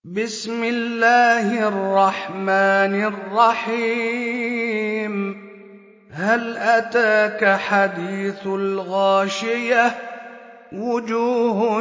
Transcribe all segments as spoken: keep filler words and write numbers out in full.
بسم الله الرحمن الرحيم هل أتاك حديث الغاشية وجوه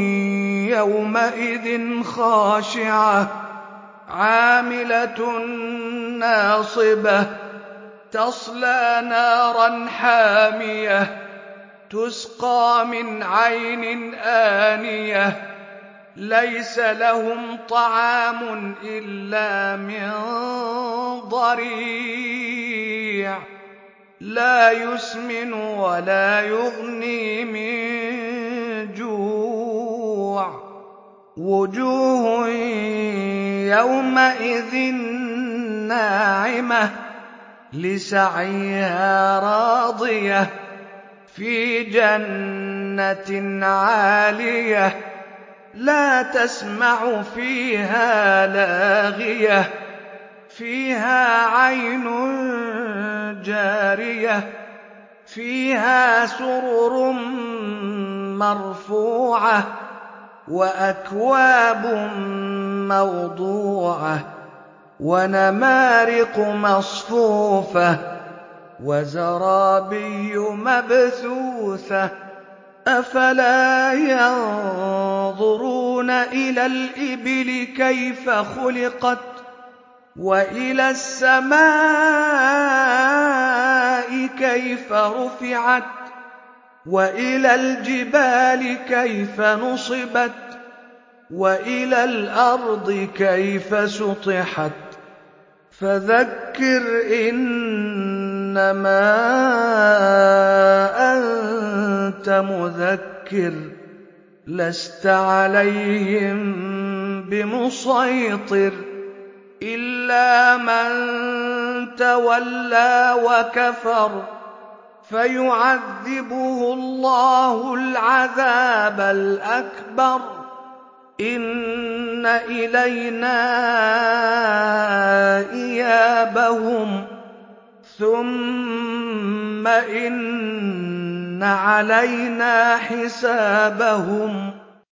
يومئذ خاشعة عاملة ناصبة تصلى نارا حامية تسقى من عين آنية ليس لهم طعام إلا من ضريع لا يسمن ولا يغني من جوع وجوه يومئذ ناعمة لسعيها راضية في جنة عالية لا تسمع فيها لاغية فيها عين جارية فيها سرر مرفوعة وأكواب موضوعة ونمارق مصفوفة وزرابي مبثوثة أفلا ينظرون إلى الإبل كيف خلقت وإلى السماء كيف رفعت وإلى الجبال كيف نصبت وإلى الأرض كيف سطحت فذكر إنما أنت مذكر لست عليهم بمسيطر إلا من تولى وكفر فيعذبه الله العذاب الأكبر إن إلينا إيابهم ثم إن علينا حسابهم